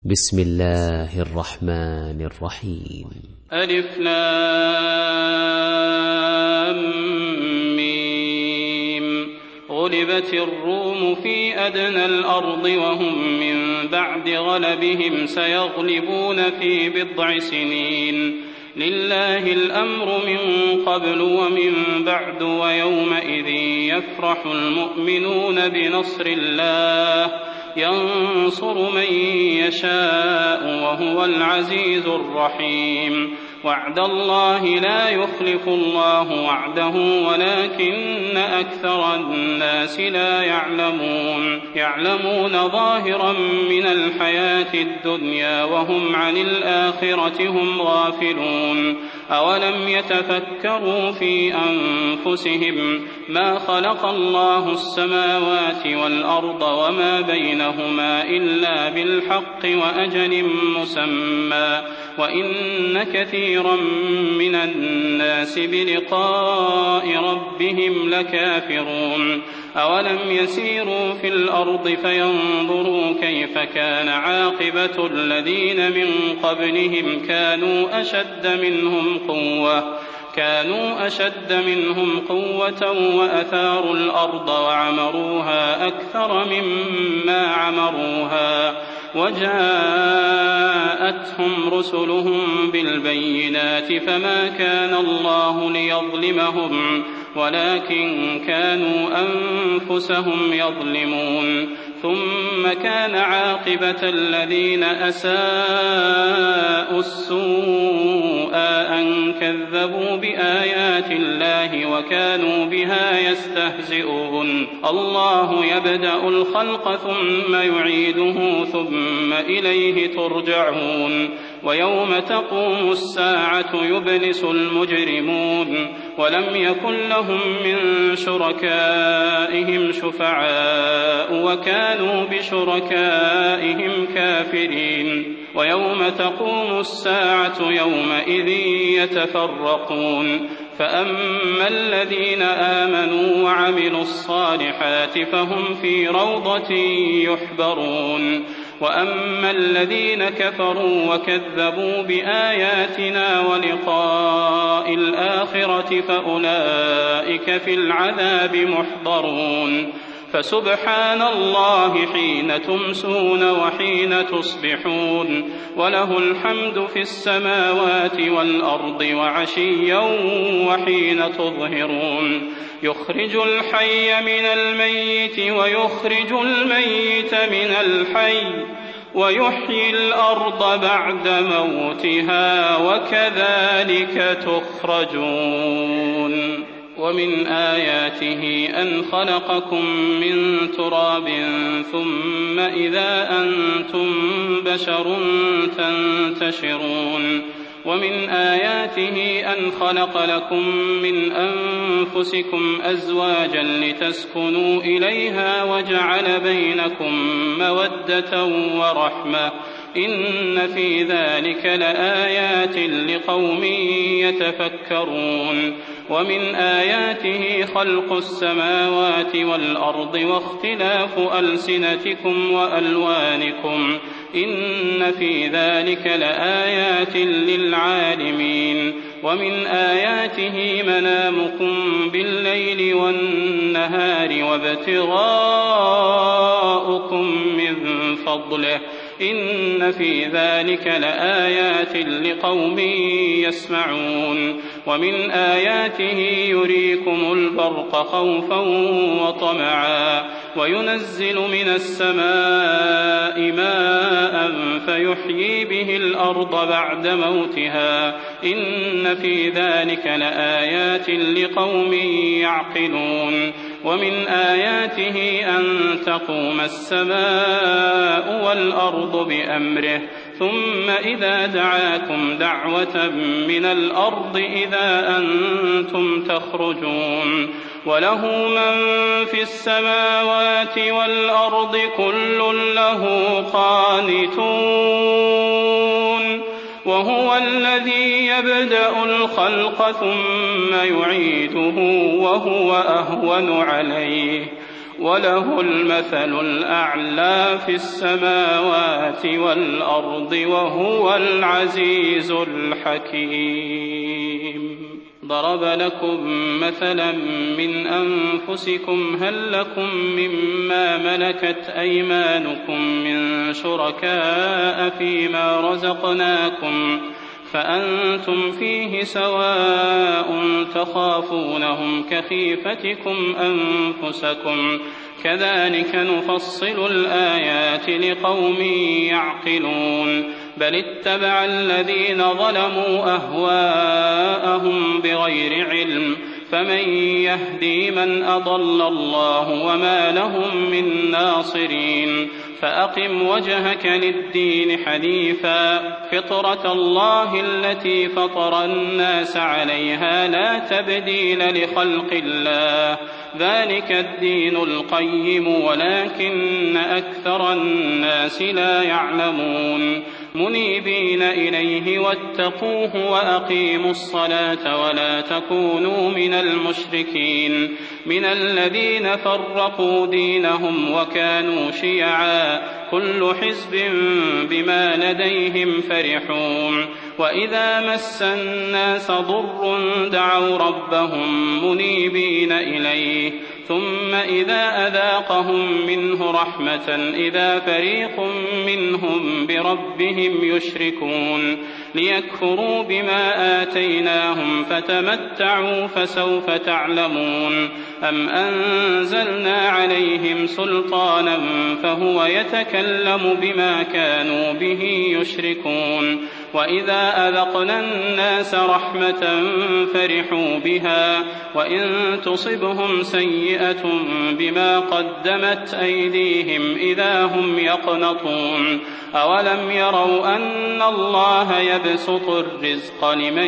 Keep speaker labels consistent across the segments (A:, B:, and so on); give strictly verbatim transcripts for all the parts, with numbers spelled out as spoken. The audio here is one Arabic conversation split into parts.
A: بسم الله الرحمن الرحيم.
B: ألف لام ميم. غلبت الروم في أدنى الأرض وهم من بعد غلبهم سيغلبون في بضع سنين. لله الأمر من قبل ومن بعد ويومئذ يفرح المؤمنون بنصر الله ينصر من يشاء وهو العزيز الرحيم. وعد الله لا يخلف الله وعده ولكن أكثر الناس لا يعلمون يعلمون ظاهرا من الحياة الدنيا وهم عن الآخرة هم غافلون. أولم يتفكروا في أنفسهم ما خلق الله السماوات والأرض وما بينهما إلا بالحق وأجل مسمى وإن كثيرا من الناس بلقاء ربهم لكافرون. أولم يسيروا في الأرض فينظروا كيف كان عاقبة الذين من قبلهم كانوا أشد منهم قوة كانوا أشد منهم قوة وأثاروا الأرض وعمروها أكثر مما عمروها وجاءتهم رسلهم بالبينات فما كان الله ليظلمهم ولكن كانوا أنفسهم يظلمون. ثم كان عاقبة الذين أساءوا السوء أن كذبوا بآيات الله وكانوا بها يستهزئون. الله يبدأ الخلق ثم يعيده ثم إليه ترجعون. ويوم تقوم الساعة يبلس المجرمون ولم يكن لهم من شركائهم شفعاء وكانوا بشركائهم كافرين. ويوم تقوم الساعة يومئذ يتفرقون فأما الذين آمنوا وعملوا الصالحات فهم في روضة يحبرون وأما الذين كفروا وكذبوا بآياتنا ولقاء الآخرة فأولئك في العذاب محضرون. فسبحان الله حين تمسون وحين تصبحون وله الحمد في السماوات والأرض وعشيا وحين تظهرون. يخرج الحي من الميت ويخرج الميت من الحي ويحيي الأرض بعد موتها وكذلك تخرجون. ومن آياته أن خلقكم من تراب ثم إذا أنتم بشر تنتشرون. ومن آياته أن خلق لكم من أنفسكم أزواجا لتسكنوا إليها وجعل بينكم مودة ورحمة إن في ذلك لآيات لقوم يتفكرون. ومن آياته خلق السماوات والأرض واختلاف ألسنتكم وألوانكم إن في ذلك لآيات للعالمين. ومن آياته منامكم بالليل والنهار وابتغاؤكم من فضله إن في ذلك لآيات لقوم يسمعون. ومن آياته يريكم البرق خوفا وطمعا وينزل من السماء ماء فيحيي به الأرض بعد موتها إن في ذلك لآيات لقوم يعقلون. ومن آياته أن تقوم السماء والأرض بأمره ثم إذا دعاكم دعوة من الأرض إذا أنتم تخرجون. وله من في السماوات والأرض كل له قانتون. وهو الذي يبدأ الخلق ثم يعيده وهو أهون عليه وله المثل الأعلى في السماوات والأرض وهو العزيز الحكيم. ضرب لكم مثلا من أنفسكم هل لكم مما ملكت أيمانكم من شركاء فيما رزقناكم فأنتم فيه سواء تخافونهم كخيفتكم أنفسكم كذلك نفصل الآيات لقوم يعقلون بل اتبع الذين ظلموا أهواءهم بغير علم فمن يهدي من أضل الله وما لهم من ناصرين فأقم وجهك للدين حنيفا فطرة الله التي فطر الناس عليها لا تبديل لخلق الله ذلك الدين القيم ولكن أكثر الناس لا يعلمون منيبين إليه واتقوه وأقيموا الصلاة ولا تكونوا من المشركين من الذين فرقوا دينهم وكانوا شيعا كل حزب بما لديهم فرحون وإذا مس الناس ضر دعوا ربهم منيبين إليه ثم إذا أذاقهم منه رحمة إذا فريق منهم بربهم يشركون ليكفروا بما آتيناهم فتمتعوا فسوف تعلمون أم أنزلنا عليهم سلطانا فهو يتكلم بما كانوا به يشركون وإذا أذقنا الناس رحمة فرحوا بها وإن تصبهم سيئة بما قدمت أيديهم إذا هم يقنطون أولم يروا أن الله يبسط الرزق لمن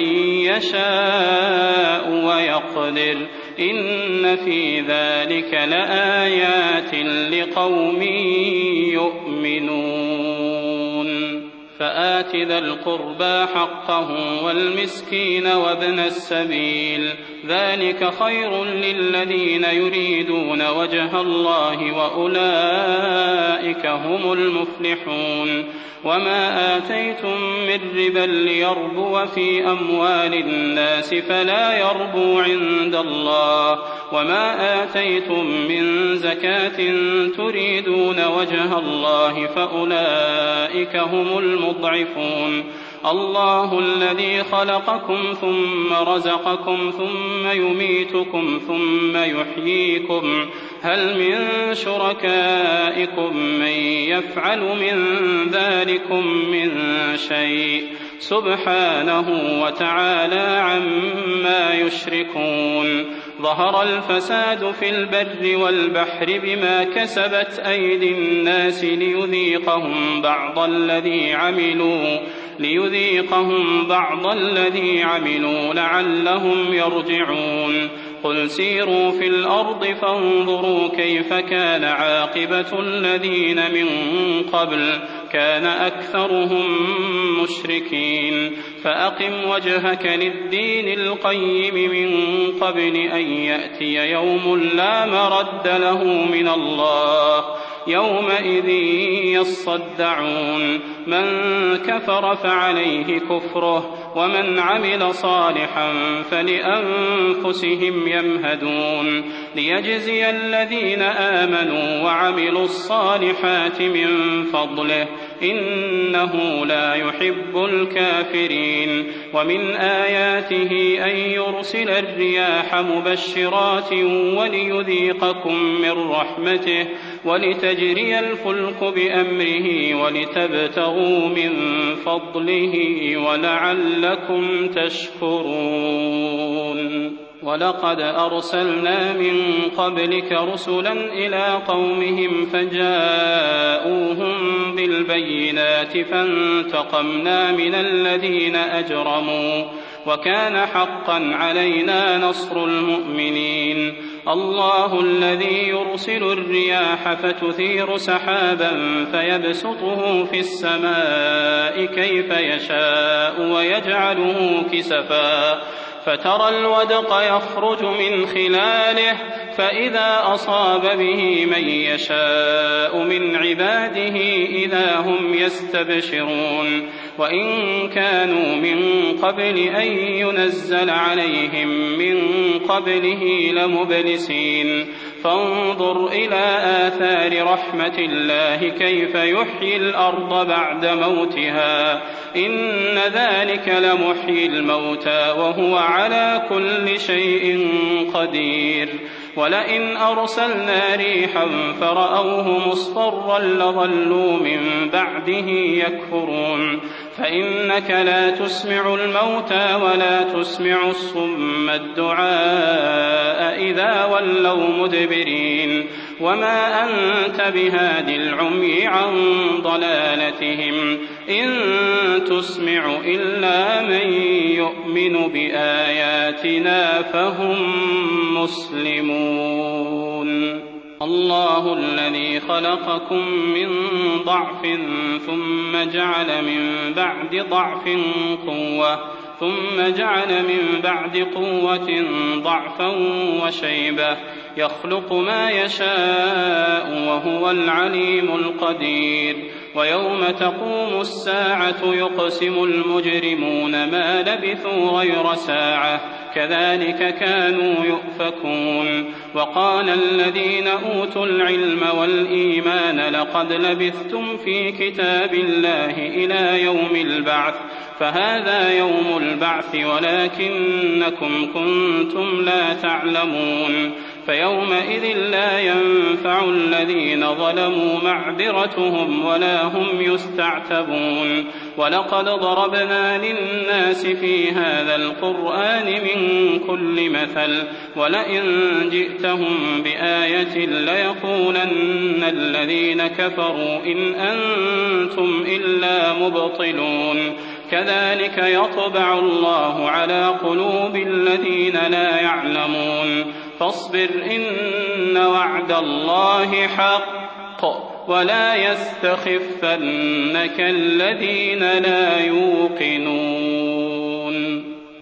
B: يشاء ويقدر إن في ذلك لآيات لقوم يؤمنون فآت ذا القربى حقه والمسكين وابن السبيل ذلك خير للذين يريدون وجه الله وأولئك هم المفلحون وما آتيتم من ربا ليربو في أموال الناس فلا يربو عند الله وما آتيتم من زكاة تريدون وجه الله فأولئك هم المضعفون الله الذي خلقكم ثم رزقكم ثم يميتكم ثم يحييكم هل من شركائكم من يفعل من ذلكم من شيء سبحانه وتعالى عما يشركون ظهر الفساد في البر والبحر بما كسبت أيدي الناس ليذيقهم بعض الذي عملوا ليذيقهم بعض الذي عملوا لعلهم يرجعون قل سيروا في الأرض فانظروا كيف كان عاقبة الذين من قبل كان أكثرهم مشركين فأقم وجهك للدين القيم من قبل أن يأتي يوم لا مرد له من الله يومئذ يصدعون من كفر فعليه كفره ومن عمل صالحا فلأنفسهم يمهدون ليجزي الذين آمنوا وعملوا الصالحات من فضله إنه لا يحب الكافرين ومن آياته أن يرسل الرياح مبشرات وليذيقكم من رحمته ولتجري الفلك بأمره ولتبتغوا من فضله ولعلكم تشكرون ولقد أرسلنا من قبلك رسلا إلى قومهم فجاءوهم بالبينات فانتقمنا من الذين أجرموا وكان حقا علينا نصر المؤمنين الله الذي يرسل الرياح فتثير سحابا فيبسطه في السماء كيف يشاء ويجعله كسفا فترى الودق يخرج من خلاله فإذا أصاب به من يشاء من عباده إذا هم يستبشرون وإن كانوا من قبل أن ينزل عليهم من قبله لمبلسين فانظر إلى آثار رحمة الله كيف يحيي الأرض بعد موتها إن ذلك لمحيي الموتى وهو على كل شيء قدير ولئن أرسلنا ريحا فرأوه مصفرا لظلوا من بعده يكفرون فإنك لا تسمع الموتى ولا تسمع الصم الدعاء إذا ولوا مدبرين وما أنت بهاد العمي عن ضلالتهم إن تسمع إلا من يؤمن بآياتنا فهم مسلمون الله الذي خلقكم من ضعف ثم جعل من بعد ضعف قوة ثم جعل من بعد قوة ضعفا وشيبة يخلق ما يشاء وهو العليم القدير ويوم تقوم الساعة يقسم المجرمون ما لبثوا غير ساعة كذلك كانوا يؤفكون وقال الذين أوتوا العلم والإيمان لقد لبثتم في كتاب الله إلى يوم البعث فهذا يوم البعث ولكنكم كنتم لا تعلمون فيومئذ لا ينفع الذين ظلموا معذرتهم ولا هم يستعتبون ولقد ضربنا للناس في هذا القرآن من كل مثل ولئن جئتهم بآية ليقولن الذين كفروا إن أنتم إلا مبطلون كذلك يطبع الله على قلوب الذين لا يعلمون فاصبر إن وعد الله حق ولا يستخفنك الذين لا يوقنون